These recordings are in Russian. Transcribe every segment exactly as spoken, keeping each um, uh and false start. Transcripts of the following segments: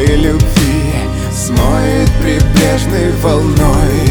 твоей любви смоет прибрежной волной.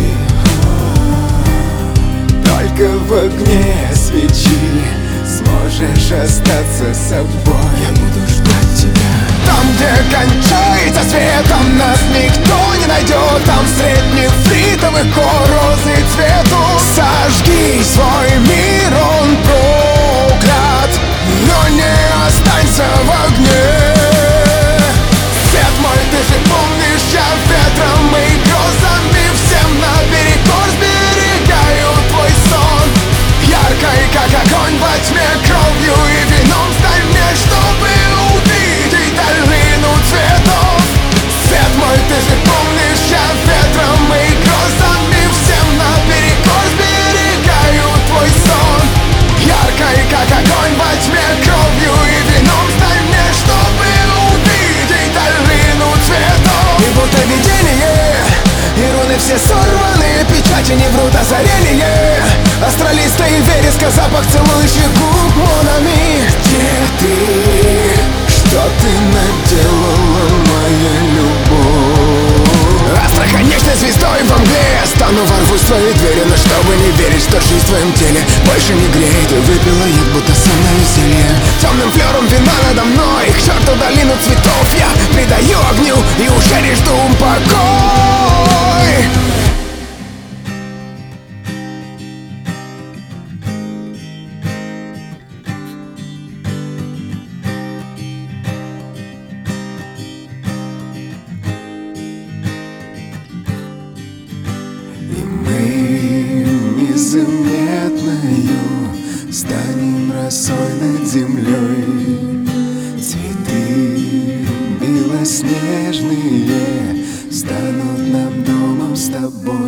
Только в огне свечи сможешь остаться собой. Я буду ждать тебя. Там, где кончается свет, там нас никто не найдет. Там средь нефритовых гор розы цвету. Сожги свой мир, он проклят, но не останься в огне. Свет мой, ты же помнишь, я ветром и грозами всем наперекор сберегаю твой сон. Яркой, как огонь во тьме, кровью и вином стань мне, чтобы увидеть долину цветов. Свет мой, ты же помнишь, я ветром и грозами всем наперекор сберегаю твой сон. Яркой, как огонь во тьме, кровью и вином стань мне, чтобы увидеть долину цветов. И будто видение, и руны все сорваны, печати не врут, озарение астралиста и вереска, запах целующих губ Монами. Где ты? Что ты наделала, моя любовь? Остроконечной звездой во мгле стану, ворвусь в твои двери, но чтобы не верить, что жизнь в твоем теле больше не греет. Ты выпила яд, будто сон на веселье. Темным флером вина надо мной, к черту долину цветов я придаю огню и уже не жду покой. Незаметною станем росой над землей. Цветы белоснежные станут нам домом с тобой.